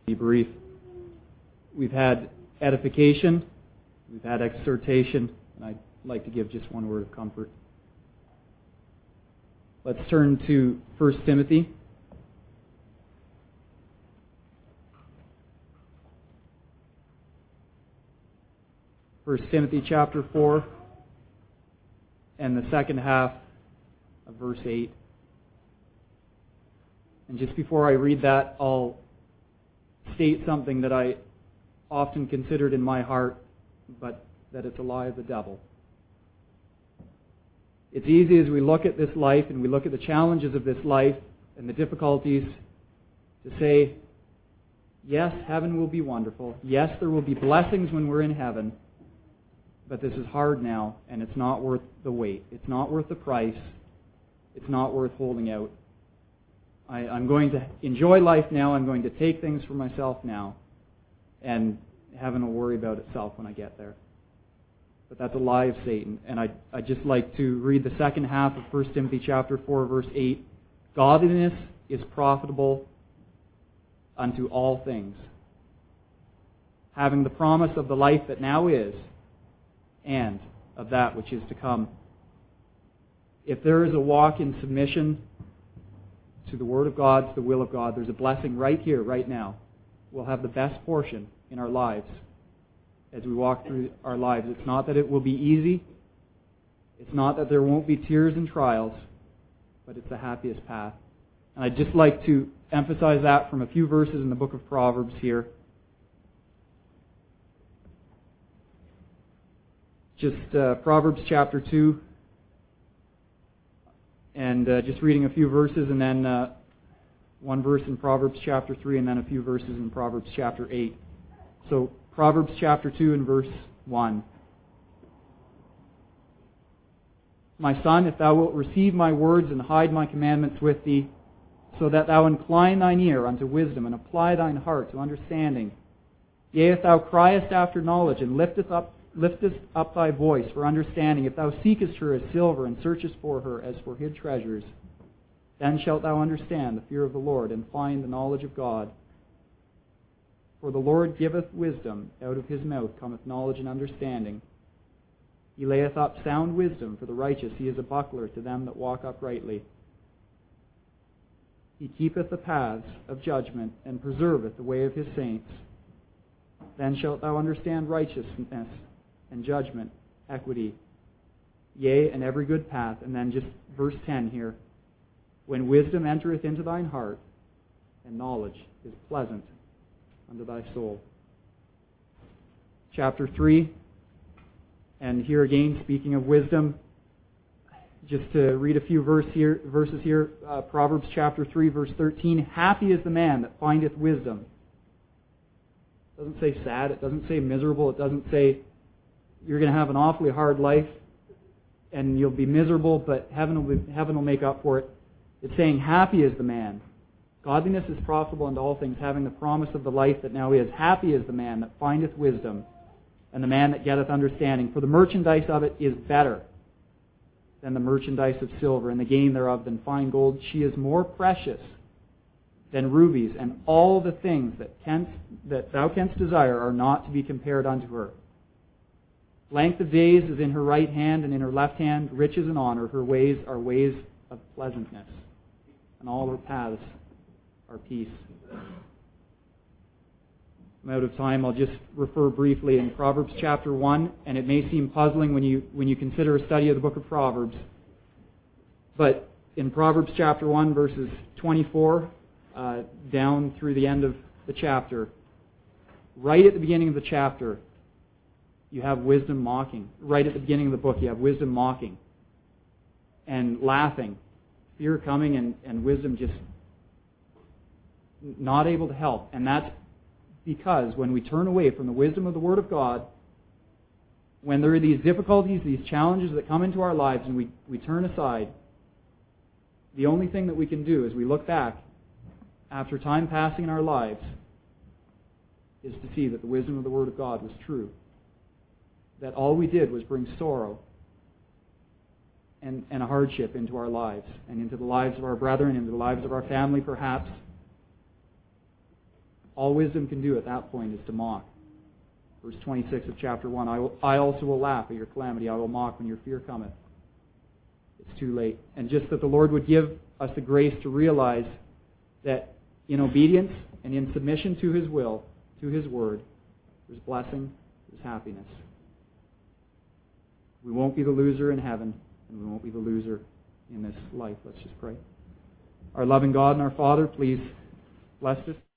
Be brief. We've had edification, we've had exhortation, and I'd like to give just one word of comfort. Let's turn to 1 Timothy. First Timothy chapter 4 and the second half of verse 8. And just before I read that, I'll state something that I often considered in my heart, but that it's a lie of the devil. It's easy as we look at this life and we look at the challenges of this life and the difficulties to say, yes, heaven will be wonderful. Yes, there will be blessings when we're in heaven. But this is hard now, and it's not worth the wait. It's not worth the price. It's not worth holding out. I'm going to enjoy life now. I'm going to take things for myself now. And heaven will worry about itself when I get there. But that's a lie of Satan. And I'd just like to read the second half of 1 Timothy chapter 4, verse 8. Godliness is profitable unto all things, having the promise of the life that now is, and of that which is to come. If there is a walk in submission to the Word of God, to the will of God, there's a blessing right here, right now. We'll have the best portion in our lives as we walk through our lives. It's not that it will be easy. It's not that there won't be tears and trials, but it's the happiest path. And I'd just like to emphasize that from a few verses in the book of Proverbs here. Just Proverbs chapter 2, and just reading a few verses, and then one verse in Proverbs chapter 3, and then a few verses in Proverbs chapter 8. So Proverbs chapter 2 and verse 1. My son, if thou wilt receive my words and hide my commandments with thee, so that thou incline thine ear unto wisdom and apply thine heart to understanding. Yea, if thou criest after knowledge and liftest up thy voice for understanding, if thou seekest her as silver and searchest for her as for hid treasures, then shalt thou understand the fear of the Lord and find the knowledge of God. For the Lord giveth wisdom, out of his mouth cometh knowledge and understanding. He layeth up sound wisdom for the righteous, he is a buckler to them that walk uprightly. He keepeth the paths of judgment and preserveth the way of his saints. Then shalt thou understand righteousness and judgment, equity, yea, and every good path. And then just verse 10 here. When wisdom entereth into thine heart, and knowledge is pleasant unto thy soul. Chapter 3, and here again, speaking of wisdom, just to read a few verses here, Proverbs chapter 3, verse 13, happy is the man that findeth wisdom. It doesn't say sad, it doesn't say miserable, it doesn't say you're going to have an awfully hard life and you'll be miserable, but heaven will make up for it. It's saying, happy is the man. Godliness is profitable unto all things, having the promise of the life that now is. Happy is the man that findeth wisdom, and the man that getteth understanding. For the merchandise of it is better than the merchandise of silver, and the gain thereof than fine gold. She is more precious than rubies, and all the things that thou canst desire are not to be compared unto her. Length of days is in her right hand, and in her left hand riches and honor. Her ways are ways of pleasantness, and all her paths are peace. I'm out of time. I'll just refer briefly in Proverbs chapter 1, and it may seem puzzling when you consider a study of the book of Proverbs. But in Proverbs chapter 1, verses 24 down through the end of the chapter, right at the beginning of the chapter, you have wisdom mocking. Right at the beginning of the book, you have wisdom mocking and laughing, fear coming, and wisdom just not able to help. And that's because when we turn away from the wisdom of the Word of God, when there are these difficulties, these challenges that come into our lives, and we turn aside, the only thing that we can do as we look back after time passing in our lives is to see that the wisdom of the Word of God was true. That all we did was bring sorrow and a hardship into our lives, and into the lives of our brethren, into the lives of our family perhaps. All wisdom can do at that point is to mock. Verse 26 of chapter 1, I also will laugh at your calamity. I will mock when your fear cometh. It's too late. And just that the Lord would give us the grace to realize that in obedience and in submission to His will, to His word, there's blessing, there's happiness. We won't be the loser in heaven, and we won't be the loser in this life. Let's just pray. Our loving God and our Father, please bless this.